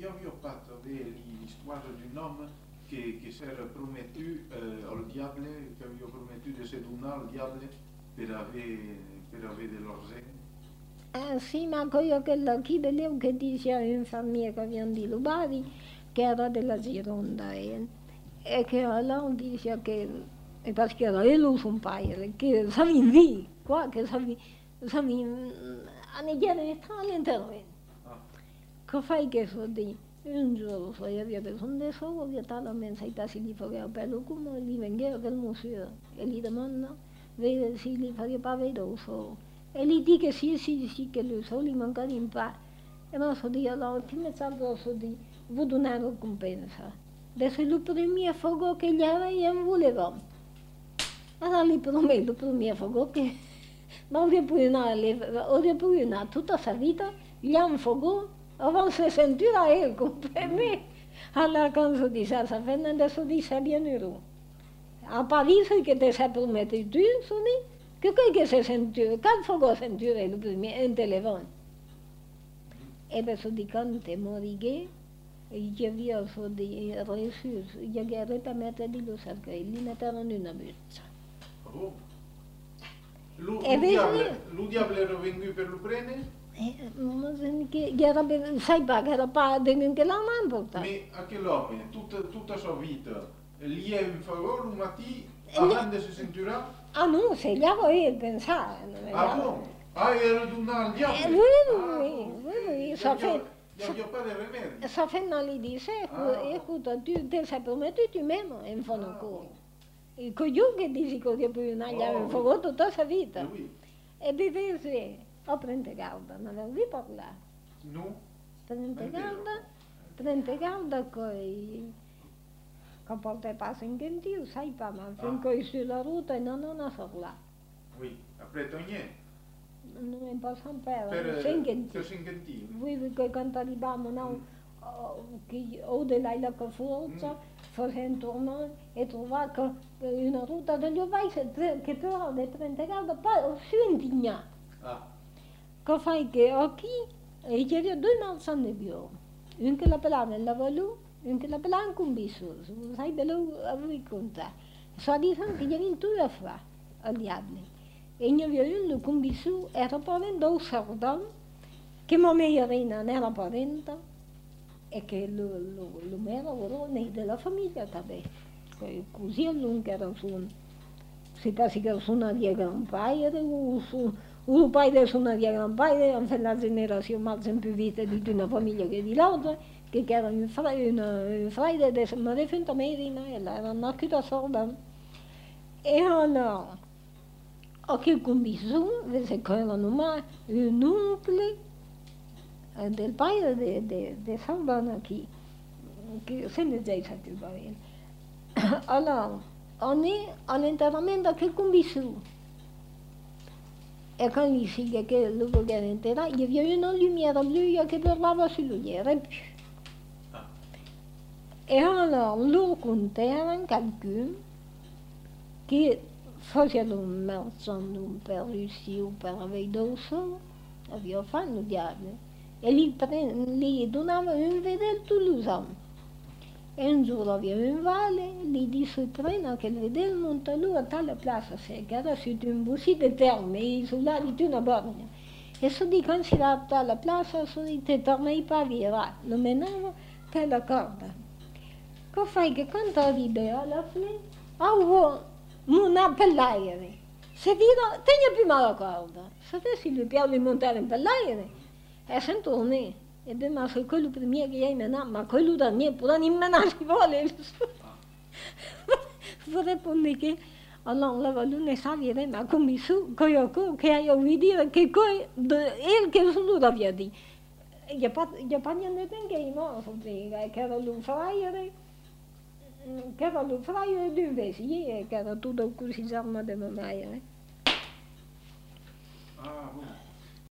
io vi ho fatto vedere l'histoire d'un homme che s'era promettu al diable, che aveva promettu di sedunare al diable per avere dell'argent. Sì, ma quello che chi vedevo che diceva in famiglia che avevano di Lubari, che era della Gironda, e che allora diceva che, e perché era lui un paio, che sapevi lì, qua, che sapevi a negare all'interno. Ah, Che fai che so di un giorno so io avevo preso un tesoro, io stavo mensa i tassi di fuoco bello come gli veniva del museo e gli domanda vede se gli faceva vedere il solo e gli dice sì sì sì che lui solo gli manca in pa e ma so di allora che mi sa so di vuoi una ricompensa adesso il primo fuoco che gli aveva non voleva allora gli prometto il primo fuoco che non ripugnare tutta sa vita gli ha un fuoco avant se sentir a él, comprenez? Alors quand je dis ça, ça fait adesso di c'est bien heureux. A Paris, che te sei promesso tu, sono che se sentir, quando fogo sentir il primo in telefono. E adesso di quando morì, io vi so di reçu, io che ripeto di lo cercare, gli metterono in una busta. ah bon? E Lo diable era venuto per lo prendere? ma che era, sai pa, che era pa che l'hanno portato. Ma a che l'uomo, tutta sua vita, gli è un favore, un mattino, E gli- quando si sentirà? Ah no, se gli avevo pensato. Ah bon? Ah, era di un diavolo? Oui, ça fait, Il n'y a pas de remède. ça fait mal il dit, écoute, tu te sei promesso tu même in fondo con. Il coglione che dici che poi non gli aveva fatto tutta la vita. Oui. E vivere, ho prende calda, non avevo parlato. Non? Prende calda coi che porta i passi in gentil, sai pa, ma finché sulla ruota e non so là. Oui. Après, t'as niente. Non è possiamo perdere, Per sei gentil. singentire. Voi che cantaribamo, no? Che o dell'aila che forza, facendo tornare e trovare che una ruota degli ovai che trova le 30 gradi, poi si indigna. Ah, Che fai che qui, e c'è due malsani di più. Un che la pelava nella valù, un che la pelava in combisso, sai bello a voi contare. So dicendo che gli vinto a fare, al diavolo. E io vi ho un combisso, era parendo un sardo, che mamma non era parente, e che lo mero ora della famiglia també. Così a lungo era su, si pensa che sono di gran padre, un padre sono di gran padre, hanno fatto la generazione mal sempre vista di una famiglia che di l'altra, che era un frate di Maria Finta Merina, e era nato a Sordan. E allora, ho che combisso, se erano mai un oncle, del padre di Sardana che se ne già stato il barello. Allora, on est all'interramento che combisso. E quando gli si che lo voleva enterrare, gli aveva una lumiera blu che parlava sulla lumiera. E allora loro contavano qualcuno che faceva un marciando per riuscire per avere dosso, aveva fatto il diavolo. E gli donava un vedere Toulouse. E un giorno aveva un vale, gli disse il treno che il vedere monta lui a tale piazza, che era su un bussi di terme, sulla di una borgna. E se di quando si va a la piazza, se di te tornai pa via, lo menava per la corda. Che fai che quando arrivi alla fine, non appellaire. Se vira, tieni prima la corda. Se avessi il piano di montare in pellaire, e se torni, e beh, ma se quello prima che hai menato, ma quello da me, pure non menare ci vuole. Vorrei che allora la luna sa dire, ma come su, che hai ouvido dire che il che sono da via di. Gli ha niente che i morti, che era l'ufraire, di un vesier, che era tutto così giorno di mamma. ah, bon.